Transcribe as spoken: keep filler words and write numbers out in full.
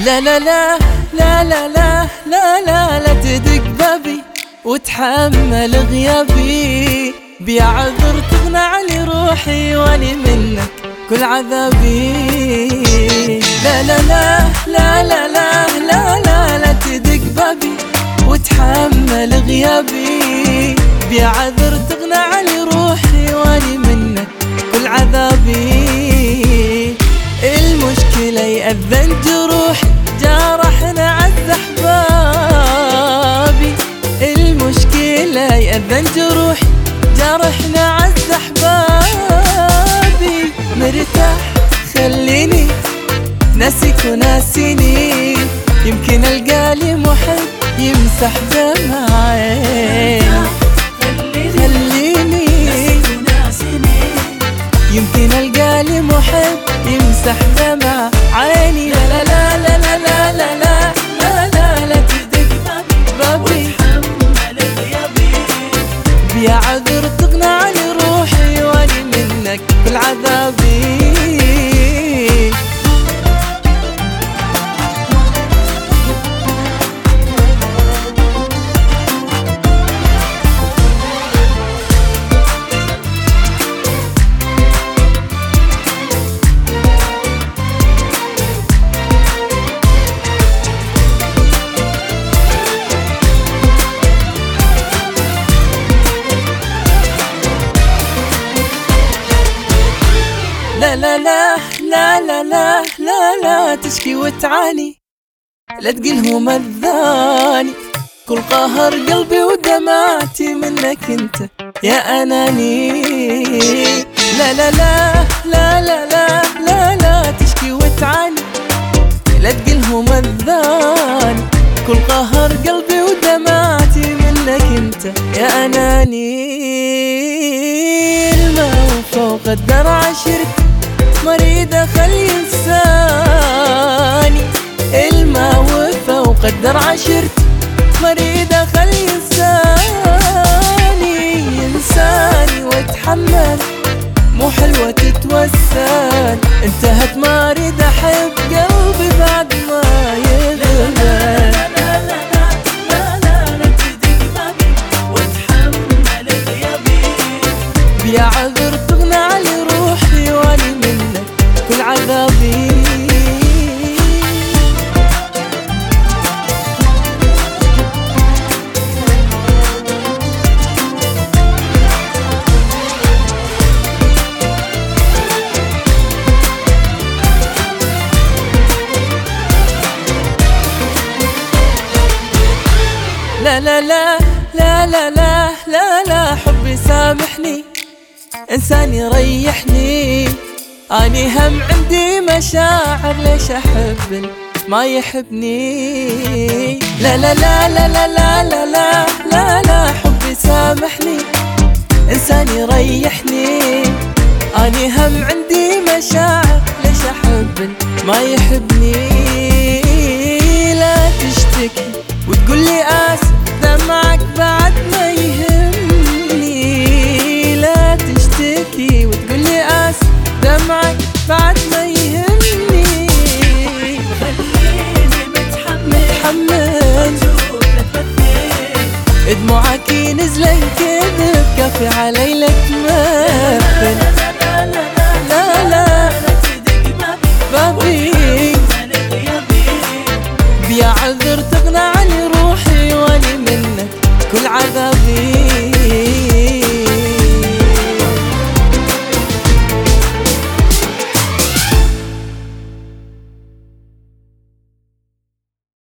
لا لا لا لا لا لا لا لا لا تدق بابي وتحمل غيابي، بيا عذر تغنى علي روحي واني منك كل عذابي. لا لا لا لا لا لا لا لا لا تدق بابي وتحمل غيابي، بيا عذر تغنى علي روحي واني منك كل عذابي. المشكلة يأذن جروحي جرحنا عز احبابي، المشكلة يأذن جروحي جرحنا عز احبابي. مرتاح خليني ناسيك وناسيني، يمكن القالي محب يمسح دمع عيني. خليني يمكن القالي محب يمسح دمع عيني. لا لا لا لا لا لا لا لا لا لا لا تدق بابي وتحمل غيابي، بيا عذر تغنى علي روحي واني منك كل عذابي. لا لا لا لا لا لا لا لا تشكي وتعاني، لا تقلهم الذاني كل قهر قلبي ودمعتي منك انت يا اناني. لا لا لا لا لا لا لا لا تشكي وتعاني، لا تقلهم الذاني كل قهر قلبي ودمعتي منك انت يا اناني. الماء فوق الدرع شرك مريدة خلي ينساني، الماء فوق الدرع شرك مريدة خلي ينساني. ينساني واتحمل مو حلوة تتوسل، انتهت ما اريد احب قلبي بعد ما يغمل. بيا عذر تغنى علي روحي واني منك كل عذابي. لا لا لا لا لا لا لا لا حبي سامحني إنسان يريحني، أني هم عندي مشاعر ليش أحب ما يحبني. لا لا لا لا لا لا لا لا لا لا حبي سامحني إنسان يريحني، أني هم عندي مشاعر ليش أحب ما يحبني. لا تشتكي وتقولي آسف دمعك بعد ما يهمني، لا تشتكي وتقولي آسف دمعك بعد